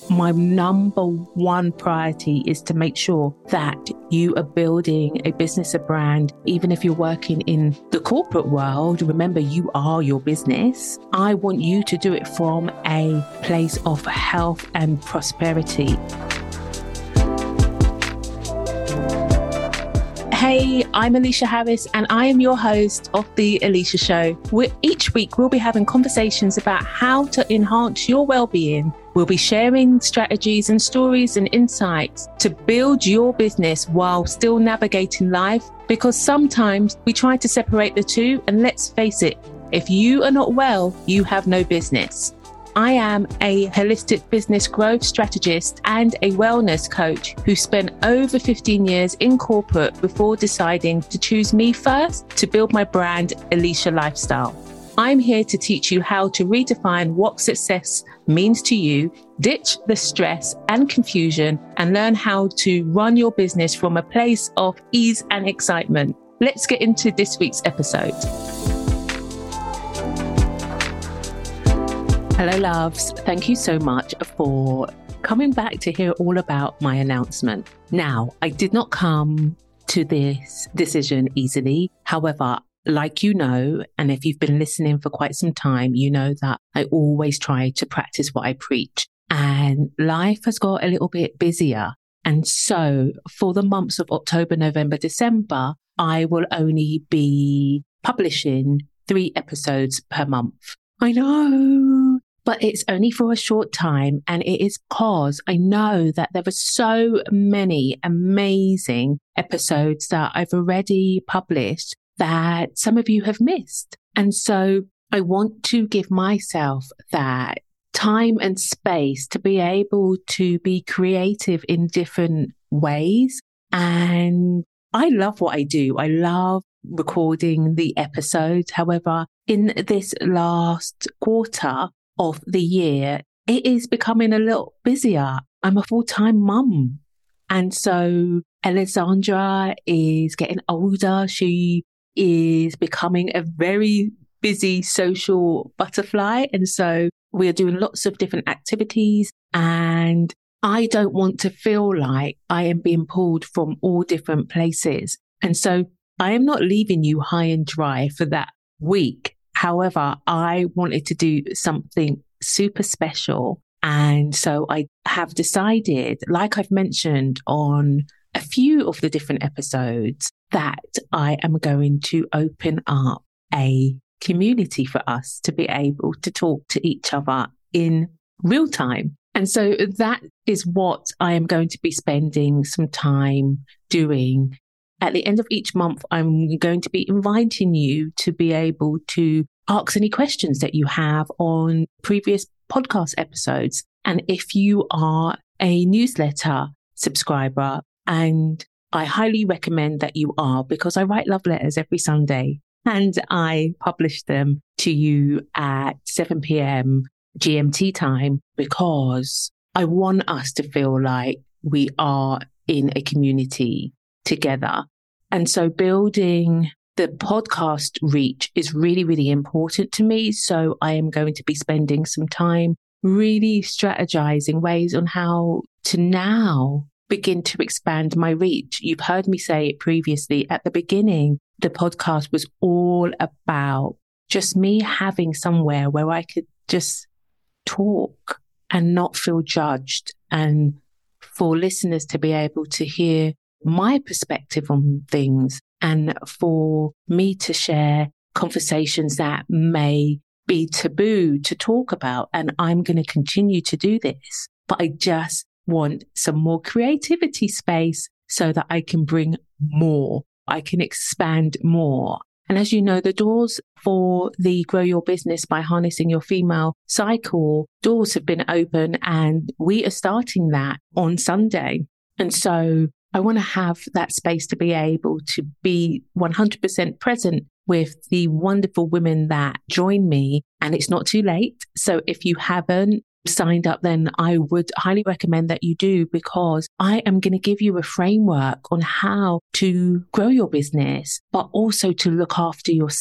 my number one priority is to make sure that you are building a business, a brand. Even if you're working in the corporate world, remember you are your business. I want you to do it from a place of health and prosperity. Hey, I'm Alicia Harris and I am your host of The Alicia Show, where each week we'll be having conversations about how to enhance your well-being. We'll be sharing strategies and stories and insights to build your business while still navigating life, because sometimes we try to separate the two, and let's face it, if you are not well, you have no business. I am a holistic business growth strategist and a wellness coach who spent over 15 years in corporate before deciding to choose me first to build my brand, Alicia Lifestyle. I'm here to teach you how to redefine what success means to you, ditch the stress and confusion, and learn how to run your business from a place of ease and excitement. Let's get into this week's episode. Hello, loves. Thank you so much for coming back to hear all about my announcement. Now, I did not come to this decision easily. However, like you know, and if you've been listening for quite some time, you know that I always try to practice what I preach. And life has got a little bit busier. And so for the months of October, November, December, I will only be publishing 3 episodes per month. I know, but it's only for a short time. And it is because I know that there are so many amazing episodes that I've already published that some of you have missed. And so I want to give myself that time and space to be able to be creative in different ways. And I love what I do. I love recording the episodes. However, in this last quarter of the year, it is becoming a little busier. I'm a full-time mum. And so Alessandra is getting older. She is becoming a very busy social butterfly. And so we're doing lots of different activities, and I don't want to feel like I am being pulled from all different places. And so I am not leaving you high and dry for that week. However, I wanted to do something super special. And so I have decided, like I've mentioned on a few of the different episodes, that I am going to open up a community for us to be able to talk to each other in real time. And so that is what I am going to be spending some time doing. At the end of each month, I'm going to be inviting you to be able to ask any questions that you have on previous podcast episodes. And if you are a newsletter subscriber, and I highly recommend that you are, because I write love letters every Sunday and I publish them to you at 7 p.m. GMT time, because I want us to feel like we are in a community together. And so building the podcast reach is really, really important to me. So I am going to be spending some time really strategizing ways on how to now begin to expand my reach. You've heard me say it previously. At the beginning, the podcast was all about just me having somewhere where I could just talk and not feel judged, and for listeners to be able to hear my perspective on things, and for me to share conversations that may be taboo to talk about. And I'm going to continue to do this, but I just want some more creativity space so that I can bring more, I can expand more. And as you know, the doors for the Grow Your Business by Harnessing Your Female Cycle doors have been open, and we are starting that on Sunday. And so I want to have that space to be able to be 100% present with the wonderful women that join me. And it's not too late. So if you haven't signed up, then I would highly recommend that you do, because I am going to give you a framework on how to grow your business, but also to look after yourself.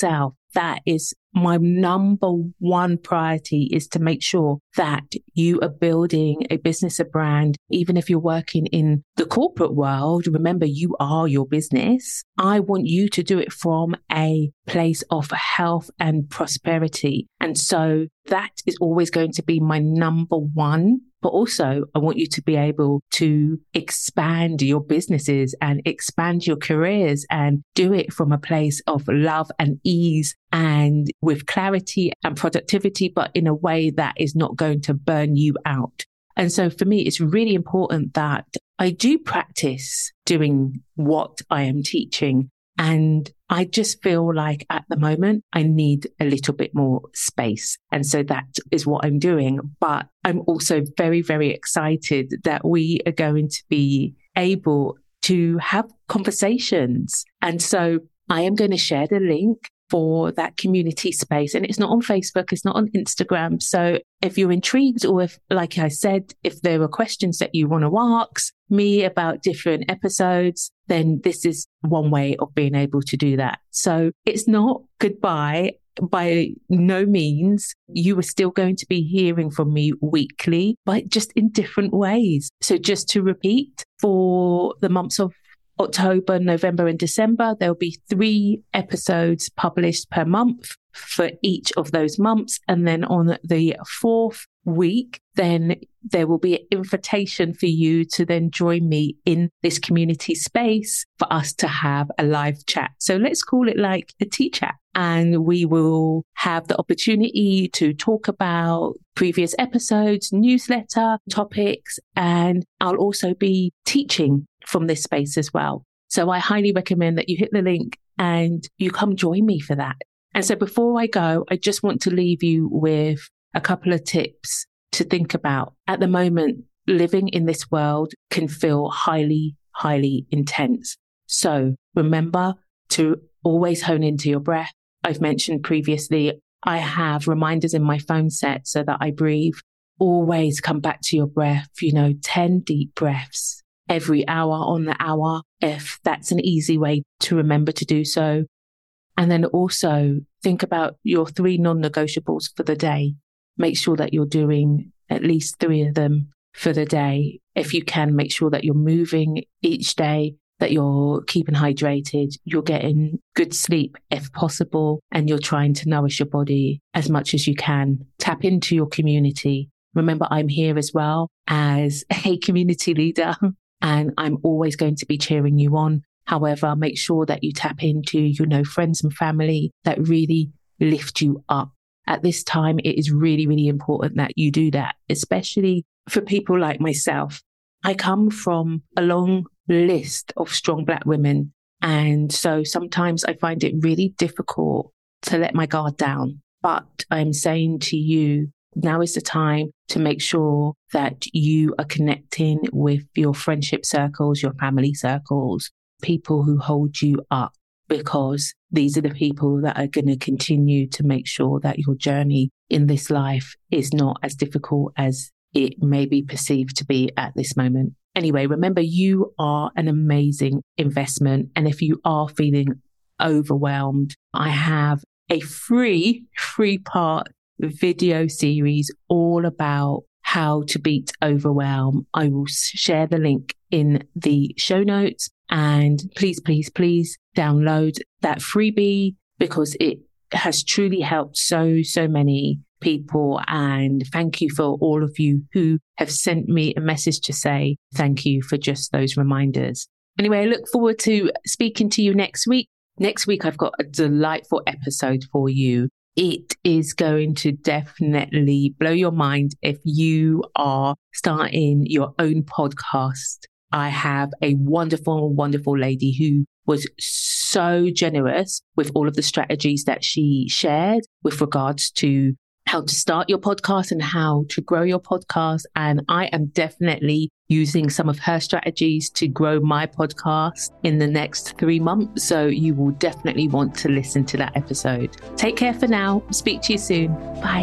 that is my number one priority, is to make sure that you are building a business, a brand. Even if you're working in the corporate world, remember, you are your business. I want you to do it from a place of health and prosperity. And so that is always going to be my number one. But also, I want you to be able to expand your businesses and expand your careers and do it from a place of love and ease and with clarity and productivity, but in a way that is not going to burn you out. And so for me, it's really important that I do practice doing what I am teaching. And I just feel like at the moment, I need a little bit more space. And so that is what I'm doing. But I'm also very, very excited that we are going to be able to have conversations. And so I am going to share the link for that community space. And it's not on Facebook, it's not on Instagram. So if you're intrigued, or if, like I said, if there are questions that you want to ask me about different episodes, then this is one way of being able to do that. So it's not goodbye. By no means. You are still going to be hearing from me weekly, but just in different ways. So just to repeat, for the months of October, November, and December, there'll be 3 episodes published per month for each of those months. And then on the 4th week, then there will be an invitation for you to then join me in this community space for us to have a live chat. So let's call it like a tea chat. And we will have the opportunity to talk about previous episodes, newsletter topics, and I'll also be teaching from this space as well. So I highly recommend that you hit the link and you come join me for that. And so before I go, I just want to leave you with a couple of tips to think about. At the moment, living in this world can feel highly, highly intense. So remember to always hone into your breath. I've mentioned previously, I have reminders in my phone set so that I breathe. Always come back to your breath, 10 deep breaths every hour on the hour, if that's an easy way to remember to do so. And then also think about your 3 non-negotiables for the day. Make sure that you're doing at least 3 of them for the day. If you can, make sure that you're moving each day, that you're keeping hydrated, you're getting good sleep if possible, and you're trying to nourish your body as much as you can. Tap into your community. Remember, I'm here as well as a community leader, and I'm always going to be cheering you on. However, make sure that you tap into, friends and family that really lift you up. At this time, it is really, really important that you do that, especially for people like myself. I come from a long list of strong Black women. And so sometimes I find it really difficult to let my guard down. But I'm saying to you, now is the time to make sure that you are connecting with your friendship circles, your family circles, people who hold you up, because these are the people that are going to continue to make sure that your journey in this life is not as difficult as it may be perceived to be at this moment. Anyway, remember, you are an amazing investment. And if you are feeling overwhelmed, I have a free 3-part video series all about how to beat overwhelm. I will share the link in the show notes, and please, please, please download that freebie, because it has truly helped so many people. And thank you for all of you who have sent me a message to say thank you for just those reminders. Anyway, I look forward to speaking to you next week. Next week, I've got a delightful episode for you. It is going to definitely blow your mind if you are starting your own podcast. I have a wonderful, wonderful lady who was so generous with all of the strategies that she shared with regards to how to start your podcast and how to grow your podcast. And I am definitely using some of her strategies to grow my podcast in the next 3 months. So you will definitely want to listen to that episode. Take care for now. Speak to you soon. Bye.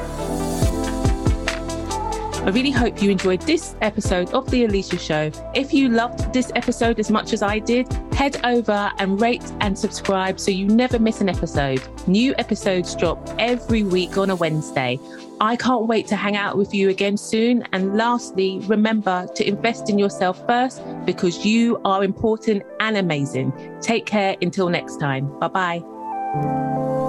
I really hope you enjoyed this episode of The Alicia Show. If you loved this episode as much as I did, Head over and rate and subscribe so you never miss an episode. New episodes drop every week on a Wednesday. I can't wait to hang out with you again soon. And lastly, remember to invest in yourself first because you are important and amazing. Take care until next time. Bye-bye.